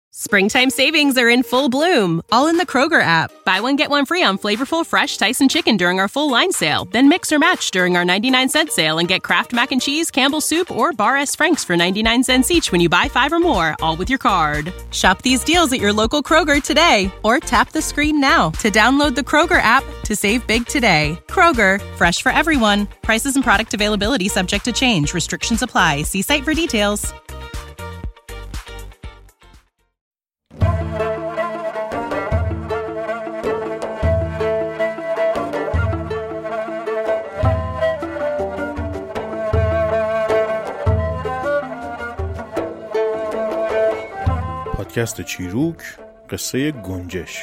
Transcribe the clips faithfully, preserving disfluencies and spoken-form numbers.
Springtime savings are in full bloom, all in the Kroger app. Buy one, get one free on flavorful, fresh Tyson chicken during our full line sale. Then mix or match during our ninety-nine cent sale and get Kraft Mac and Cheese, Campbell's Soup, or Bar S. Frank's for ninety-nine cents each when you buy five or more, all with your card. Shop these deals at your local Kroger today, or tap the screen now to download the Kroger app to save big today. Kroger, fresh for everyone. Prices and product availability subject to change. Restrictions apply. See site for details. پادکست چیروک، قصه گنجشک.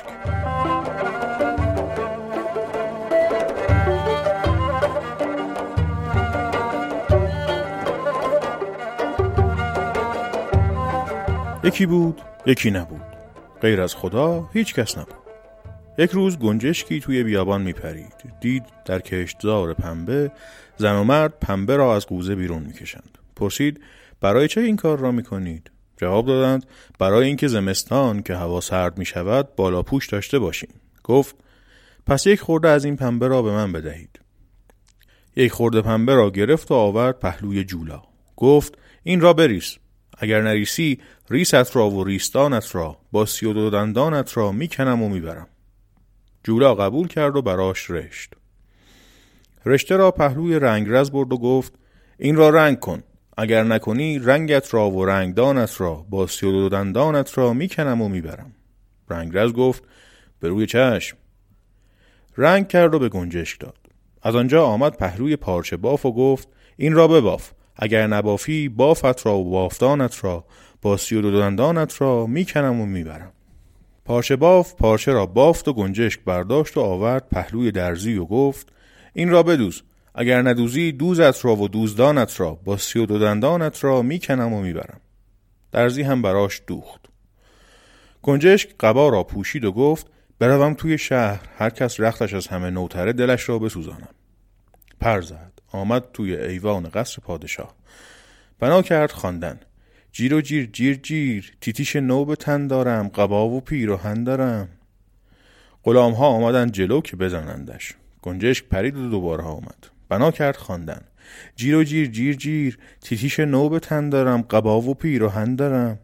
یکی بود، یکی نبود. غیر از خدا هیچ کس نبود. یک روز گنجشکی توی بیابان میپرید. دید در کشتزار پنبه زن و مرد پنبه را از قوزه بیرون میکشند. پرسید برای چه این کار را میکنید؟ جواب دادند برای اینکه زمستان که هوا سرد می شود بالا پوش داشته باشیم. گفت پس یک خورده از این پنبه را به من بدهید. یک خورده پنبه را گرفت و آورد پهلوی جولا. گفت این را بریس. اگر نریسی ریست را و ریستانت را با سی و دو دندانت را می کنم و می برم. جولا قبول کرد و براش رشت. رشته را پهلوی رنگرز برد و گفت این را رنگ کن. اگر نکنی رنگت را و رنگدانت را با سی و دو دندانت را میکنم و میبرم. رنگرز گفت به روی چشم. رنگ کرد و به گنجشک داد. از آنجا آمد پهلوی پارچه باف و گفت این را بباف. اگر نبافی بافت را و بافتانت را با سی و دو دندانت را میکنم و میبرم. پارچه باف پارچه را بافت و گنجشک برداشت و آورد پهلوی درزی و گفت این را بدوز. اگر ندوزی دوزت را و دوزدانت را با سی و دو دندانت را میکنم و میبرم. درزی هم براش دوخت. گنجشک قبا را پوشید و گفت بروم توی شهر هر کس رختش از همه نوتره دلش را بسوزانم. پر زد. آمد توی ایوان قصر پادشاه. بنا کرد خواندن. جیر و جیر جیر جیر تیتیش نو به تن دارم قبا و پیراهن دارم. غلام ها آمدن جلو که بزنندش. گنجشک پرید و دوباره آمد. بنا کرد خواندن. جیر و جیر جیر جیر تیتیش نو به تن دارم قبا و پیراهن دارم.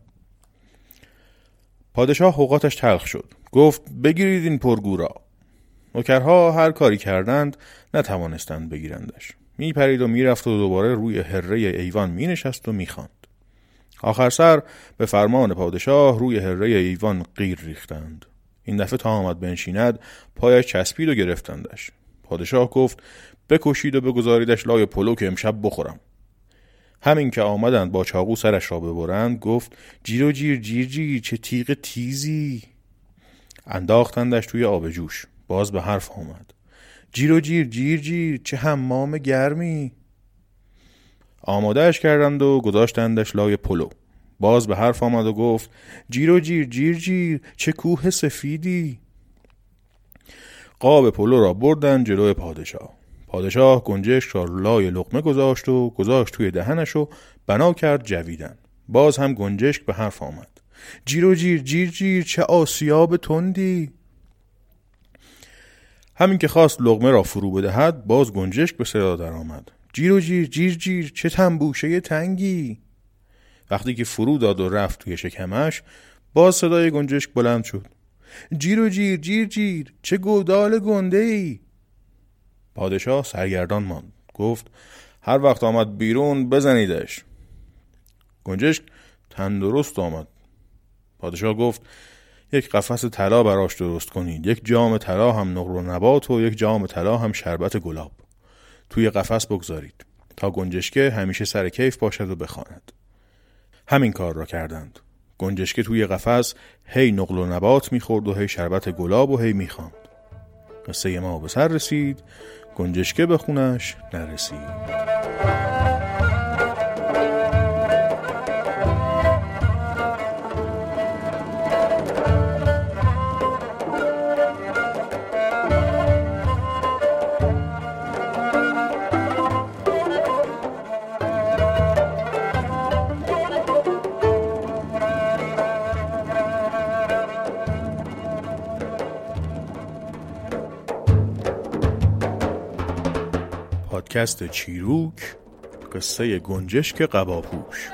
پادشاه اوقاتش تلخ شد. گفت بگیرید این پرگو را. نوکرها هر کاری کردند نتوانستند بگیرندش. می پرید و می رفت و دوباره روی هره ایوان می نشست و می خواند. آخر سر به فرمان پادشاه روی هره ایوان قیر ریختند. این دفعه تا آمد بنشیند پایش چسبید و گرفتندش. پادشاه گفت بکشید و بگذاریدش لای پلو که امشب بخورم. همین که آمدند با چاقو سرش را ببرند گفت جیر و جیر جیر جیر چه تیغ تیزی. انداختندش توی آب جوش. باز به حرف آمد. جیر و جیر جیر جیر چه حمام گرمی. آمادهش کردند و گذاشتندش لای پلو. باز به حرف آمد و گفت جیر و جیر جیر جیر چه کوه سفیدی. قاب پلو را بردن جلوی پادشاه. پادشاه گنجشک را لای لقمه گذاشت و گذاشت توی دهنش و بنا کرد جویدن. باز هم گنجشک به حرف آمد. جیر و جیر جیر جیر چه آسیاب تندی. همین که خواست لقمه را فرو بدهد باز گنجشک به صدا در آمد. جیر و جیر جیر جیر چه تنبوشه تنگی. وقتی که فرو داد و رفت توی شکمش باز صدای گنجشک بلند شد. جیر و جیر جیر جیر چه گودال گنده ای. پادشاه سرگردان ماند. گفت هر وقت آمد بیرون بزنیدش. گنجشک تندرست آمد. پادشاه گفت یک قفس طلا براش درست کنید. یک جام طلا هم نقل و نبات و یک جام طلا هم شربت گلاب. توی قفس بگذارید تا گنجشکه همیشه سر کیف باشد و بخواند. همین کار را کردند. گنجشکه توی قفس هی نقل و نبات میخورد و هی شربت گلاب و هی میخواند. قصه ما به سر رسید. گنجشکه به خونش نرسید. پادکست چیروک، قصه گنجشک قباپوش.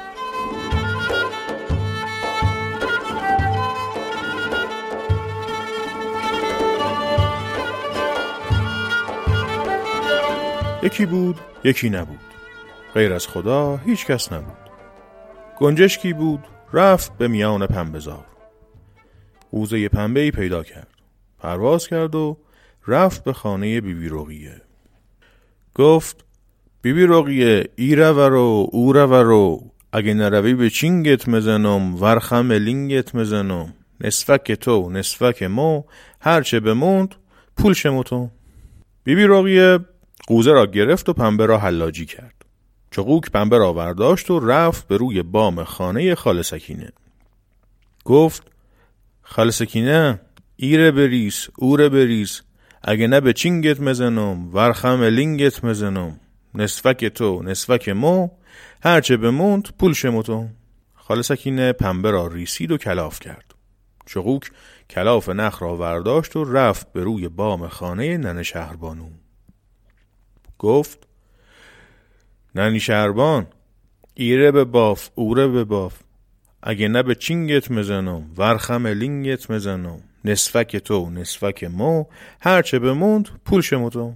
یکی بود، یکی نبود. غیر از خدا هیچ کس نبود. گنجشکی بود، رفت به میان پنبه‌زار. قوزه پنبه‌ای پیدا کرد. پرواز کرد و رفت به خانه بیبی رقیه. گفت: بیبی رقیه، ای رو او رو، اگه نروی به چینگت مزنم، ورخم لینگت مزنم، نصفک تو نصفک مو، هرچه بموند پول شموتو. بیبی رقیه قوزه را گرفت و پنبه را حلاجی کرد. چقوک پنبه را ورداشت و رفت به روی بام خانه خاله سکینه. گفت: خاله سکینه، ایره بریس اوره بریس، اگه نه به چینگت مزنم، ورخم لینگت مزنم، نصفک تو نصفک مو، هرچه بموند پول شموتو. خاله سکینه پنبه را ریسید و کلاف کرد. چقوک کلاف نخ را ورداشت و رفت به روی بام خانه ننه شهربانو. گفت: ننی شهربان، ایره به باف اوره به باف، اگه نه به چینگت مزنم، ورخم لینگت مزنم، نصفک تو نصفک مو، هرچه بموند پول شموتو.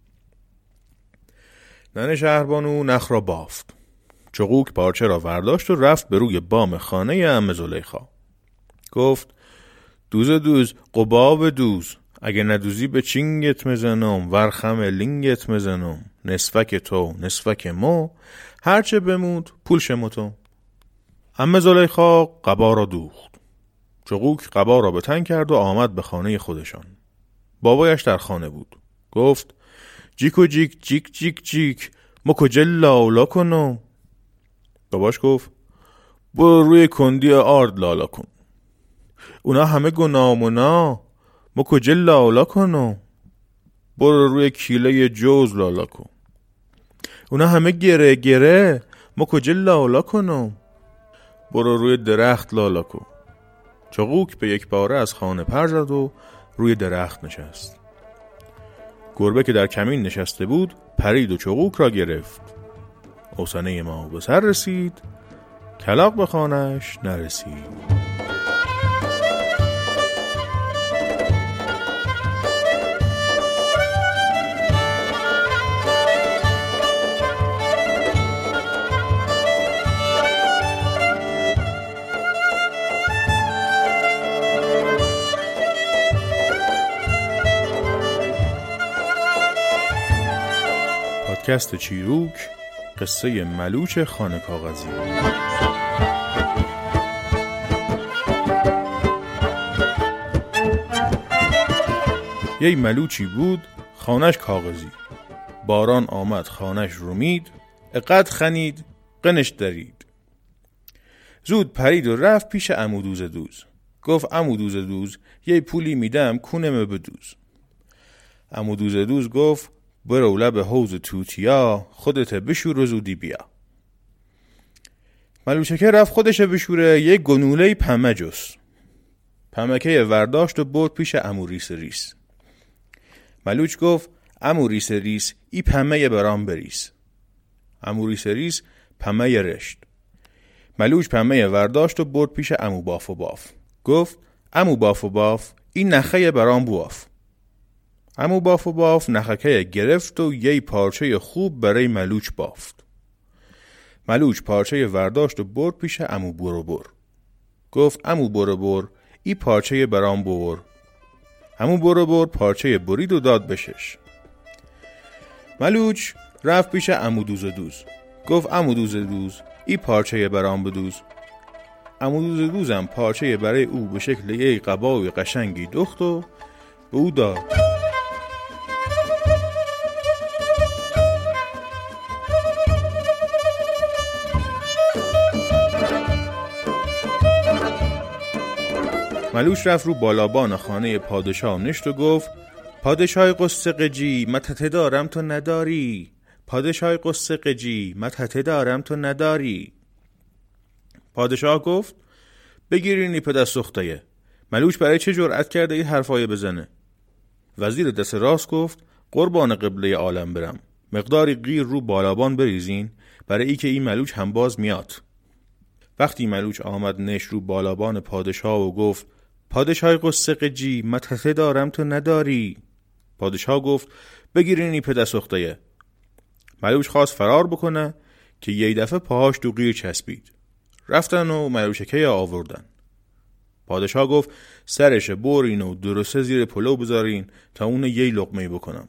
ننه شهربانو نخ را بافت. چقوک پارچه را ورداشت و رفت به روی بام خانه عمه زلیخا. گفت: دوز دوز قباب دوز، اگه ندوزی به چینگت مزنم، ورخم لینگت مزنم، نصفک تو نصفک مو، هرچه بموند پول شموتو. عمه زلیخا قبا را دوخت. چقوک قبا را به تن کرد و آمد به خانه خودشان. بابایش در خانه بود. گفت: جیکو جیک جیک جیک جیک، مکو جلا لا کنم. باباش گفت: برو روی کندی آرد لالا کن. اونا همه گنامونا، مکو جلا لا کنم. برو روی کیله جوز لالا کن. اونا همه گره گره، مکو جلا لا کنم. برو روی درخت لالا کن. چقوک به یک باره از خانه پر زد و روی درخت نشست. گربه که در کمین نشسته بود پرید و چقوک را گرفت. اوسنه ما به سر رسید، کلاغ به خانه‌اش نرسید. پادکست چیروک، قصه ملوچ خانه کاغذی. یه ملوچی بود، خانش کاغذی. باران آمد خانش رومید، اقد خنید قنش درید. زود پرید و رفت پیش عمو دوز دوز. گفت: عمو دوز دوز، یه پولی میدم کونم بدوز. عمو دوز دوز گفت: برو لب حوض توتیا، خودت بشور و زودی بیا. ملوچکه رفت خودش بشوره، یک گنوله پمه جست. پمکه ورداشت و برد پیش عمو ریس ریس. ملوچ گفت: عمو ریس ریس، ای پمه برام بریس. عمو ریس ریس پمه رشت. ملوچ پمه ورداشت و برد پیش عمو باف و باف. گفت: عمو باف و باف، این نخه برام بواف. عمو باف و باف نخکه گرفت و یه پارچه خوب برای ملوچ بافت. ملوچ پارچه ورداشت و برد پیش عمو برو بر. گفت: عمو برو بر، ای پارچه برام بر. عمو برو بر پارچه برید و داد بشش. ملوچ رفت پیش عمو دوز دوز. گفت: عمو دوز دوز، ای پارچه برام بدوز. عمو دوز دوزم پارچه برای او به شکل یه قبای قشنگی دوخت و به او داد. ملوچ رفت رو بالابان خانه پادشاه نشت و گفت: پادشاه قصه قجی، متته دارم تو نداری. پادشاه قصه قجی، متته دارم تو نداری. پادشاه گفت: بگیرینی پدر سختیه. ملوچ برای چه جرأت کرده این حرفای بزنه؟ وزیر دست راست گفت: قربان قبله عالم برم، مقداری قیر رو بالابان بریزین برای ای که این ملوچ هم باز میاد. وقتی ملوچ آمد نش رو بالابان پادشاه و گفت پادشاه قصه قجی متحته دارم تو نداری. پادشاه گفت بگیرین این پدر سخته‌یه. ملوچ خواست فرار بکنه که یه دفعه پاهاش تو قیر چسبید. رفتن و ملوچکه آوردن. پادشاه گفت سرش برین و درسته زیر پلو بذارین تا اون یه لقمه بکنم.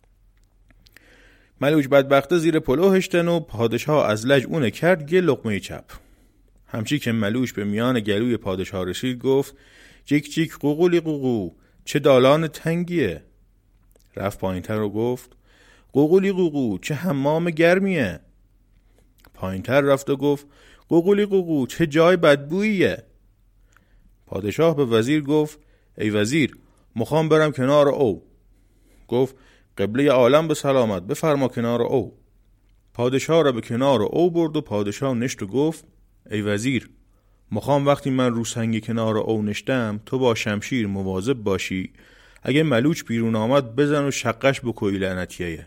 ملوچ بدبخته زیر پلو هشتن و پادشاه از لج اونه کرد یه لقمه چپ. همچی که ملوچ به میان گلوی پادشاه رسید گفت جیک جیک قوقولی قوقو چه دالان تنگیه. رفت پایینتر و گفت قوقولی قوقو چه حمام گرمیه. پایینتر رفت و گفت قوقولی قوقو چه جای بدبوییه. پادشاه به وزیر گفت ای وزیر مخوام برم کنار او. گفت قبله عالم به سلامت بفرما کنار او. پادشاه را به کنار او برد و پادشاه نشت و گفت ای وزیر مخوام وقتی من رو سنگ کنار او نشتم تو با شمشیر مواظب باشی اگه ملوچ بیرون آمد بزن و شقش بکوی لعنتیه.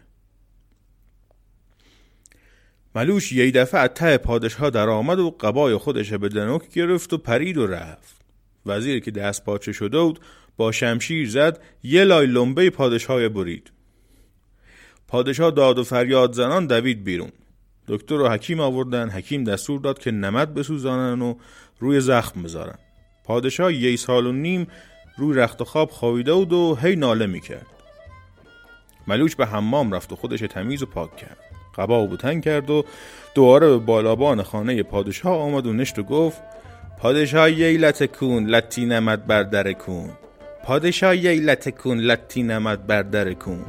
ملوچ یه دفعه ته پادشاه در آمد و قبای خودش به دنوک گرفت و پرید و رفت. وزیر که دست پاچه شده بود با شمشیر زد یه لای لنبه پادشاه برید. پادشاه داد و فریاد زنان دوید بیرون. دکتر و حکیم آوردن. حکیم دستور داد که نمد بسوزانن و روی زخم بذارن. پادشاه یه سال و نیم روی رخت خواب خوابیده بود و هی ناله میکرد. ملوچ به حمام رفت و خودش تمیز و پاک کرد. قبا و بوتن کرد و دوباره به بالابان خانه پادشاه آمد و نشت و گفت پادشاه ییلت کون لتی نمد بردر کون. پادشاه ییلت کون لتی نمد بردر کون.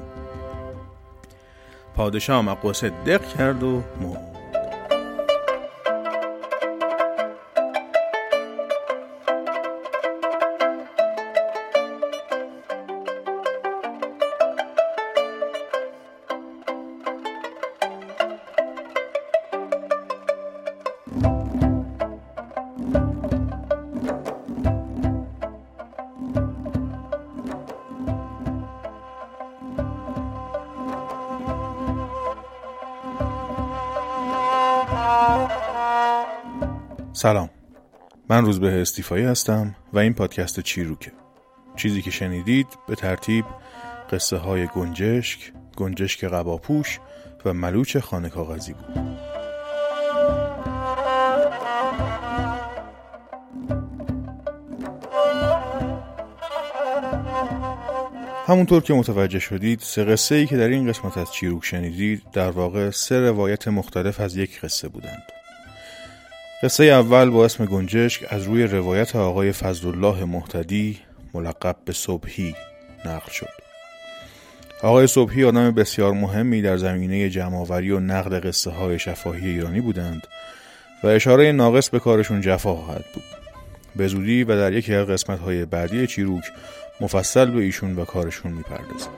پادشاه مقصد دق کرد و مرد. سلام، من روزبه استیفایی هستم و این پادکست چیروکه. چیزی که شنیدید به ترتیب قصه های گنجشک، گنجشک قباپوش و ملوچ خانه کاغذی بود. همونطور که متوجه شدید سه قصه ای که در این قسمت از چیروک شنیدید در واقع سه روایت مختلف از یک قصه بودند. قصه اول با اسم گنجشک از روی روایت آقای فضلالله مهتدی ملقب به صبحی نقل شد. آقای صبحی آدم بسیار مهمی در زمینه جمع‌آوری و نقد قصه های شفاهی ایرانی بودند و اشاره ناقص به کارشون جفا خواهد بود. به زودی و در یکی از قسمت های بعدی چیروک مفصل به ایشون و کارشون میپردازیم.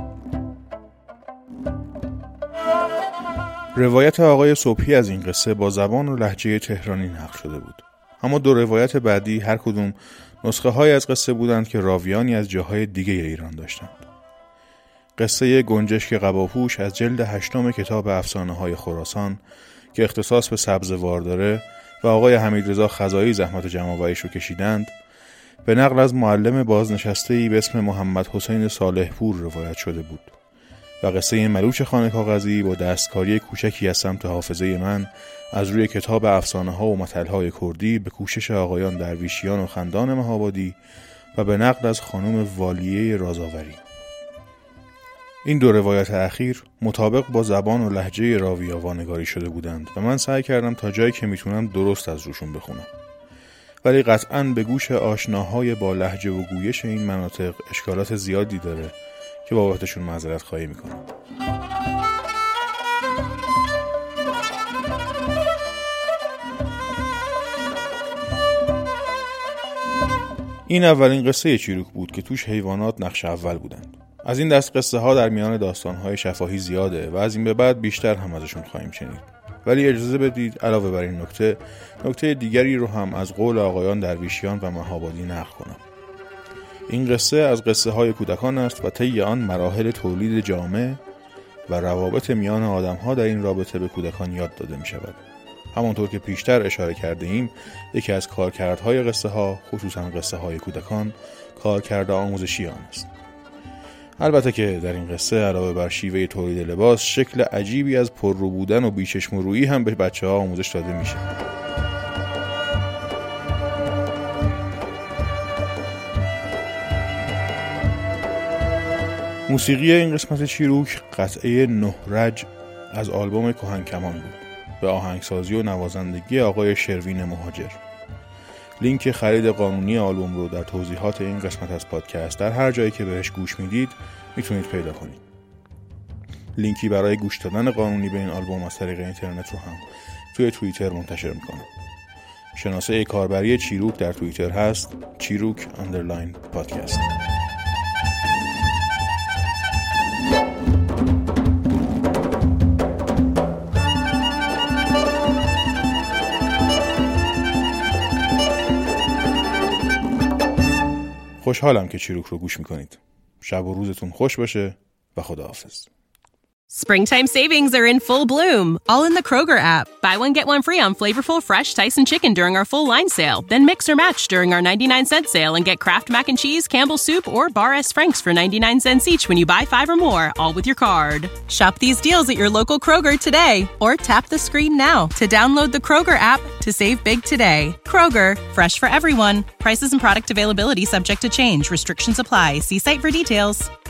روایت آقای صبحی از این قصه با زبان و لهجه تهرانی نقل شده بود. اما دو روایت بعدی هر کدوم نسخه های از قصه بودند که راویانی از جاهای دیگه ایران داشتند. قصه گنجشک قباپوش از جلد هشتم کتاب افسانه های خراسان که اختصاص به سبزوار داره و آقای حمیدرضا خزایی زحمت جمع‌آوریش رو کشیدند، به نقل از معلم بازنشسته‌ای به اسم محمد حسین صالح پور روایت شده بود. و قصه ملوچ خانه کاغذی با دستکاری کوچکی از سمت حافظه من از روی کتاب افسانه ها و متل های کردی به کوشش آقایان درویشیان و خندان مهابادی و به نقل از خانم والیه رازآوری. این دو روایت اخیر مطابق با زبان و لهجه راوی وانگاری شده بودند و من سعی کردم تا جایی که میتونم درست از روشون بخونم. ولی قطعاً به گوش آشناهای با لهجه و گویش این مناطق اشکالات زیادی داره که بابتشون معذرت خواهی میکنم. این اولین قصه چیروک بود که توش حیوانات نقش اول بودند. از این دست قصه ها در میان داستانهای شفاهی زیاده و از این به بعد بیشتر هم ازشون خواهیم شنید. ولی اجازه بدید علاوه بر این نکته نکته دیگری رو هم از قول آقایان درویشیان و مهابادی نقل کنم. این قصه از قصه های کودکان است و طی آن مراحل تولید جامع و روابط میان آدم‌ها در این رابطه به کودکان یاد داده می‌شود. همانطور که پیشتر اشاره کرده ایم، یکی از کارکردهای قصه ها، خصوصاً قصه های کودکان، کارکرد آموزشی آن است. البته که در این قصه علاوه بر شیوه تولید لباس، شکل عجیبی از پررو بودن و بیچشم و رویی هم به بچه ها آموزش داده میشه. موسیقی این قسمت چیروک قطعه نه رج از آلبوم کهن کمان بود، به آهنگسازی و نوازندگی آقای شروین مهاجر. لینک خرید قانونی آلبوم رو در توضیحات این قسمت از پادکست در هر جایی که بهش گوش میدید میتونید پیدا کنید. لینکی برای گوش دادن قانونی به این آلبوم از طریق اینترنت رو هم توی توییتر منتشر میکنم. شناسه کاربری چیروک در توییتر هست چیروک اندرلاین پادکست. خوشحالم که چیروک رو گوش میکنید. شب و روزتون خوش باشه و خداحافظ. Springtime savings are in full bloom, all in the Kroger app. Buy one, get one free on flavorful, fresh Tyson chicken during our full line sale. Then mix or match during our ninety-nine cent sale and get Kraft Mac and Cheese, Campbell's Soup, or Bar S. Frank's for ninety-nine cents each when you buy five or more, all with your card. Shop these deals at your local Kroger today, or tap the screen now to download the Kroger app to save big today. Kroger, fresh for everyone. Prices and product availability subject to change. Restrictions apply. See site for details.